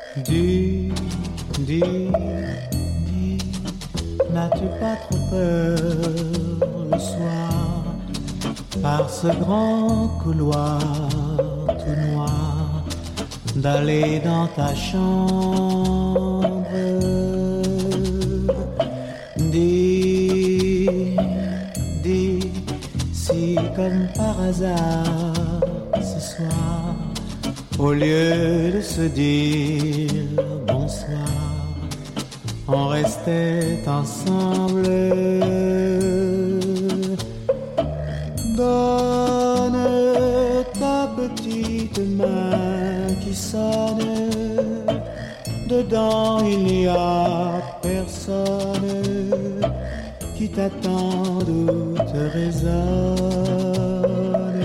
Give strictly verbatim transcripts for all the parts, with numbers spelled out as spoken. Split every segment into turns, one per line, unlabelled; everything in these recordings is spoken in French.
Dis, dis, dis, n'as-tu pas trop peur le soir par ce grand couloir tout noir d'aller dans ta chambre? Dis, dis, si comme par hasard ce soir, au lieu de se dire bonsoir, on restait ensemble. Donne ta petite main qui sonne, dedans il n'y a personne qui t'attend ou te résonne.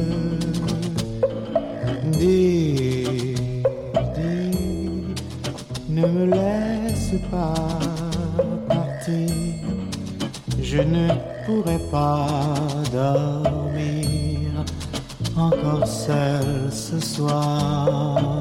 Dis, dis, ne me laisse pas partir, je ne pourrai pas dormir encore seul ce soir.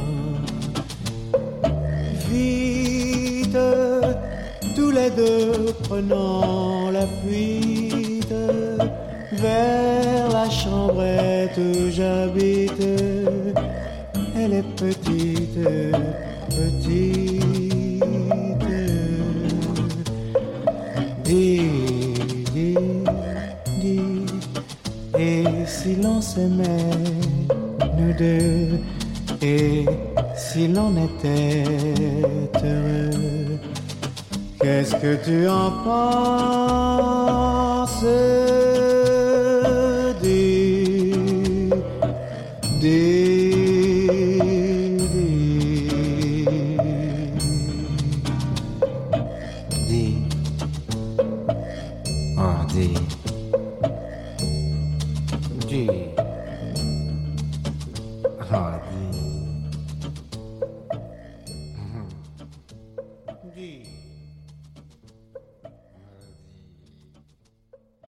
Vite, tous les deux prenons la fuite vers la chambrette où j'habite. Elle est petite, petite. Dis, dis, dis, et si l'on s'aimait, nous deux, et si l'on était heureux, qu'est-ce que tu en penses? Dis, dis, dis, dis, oh dis, dis.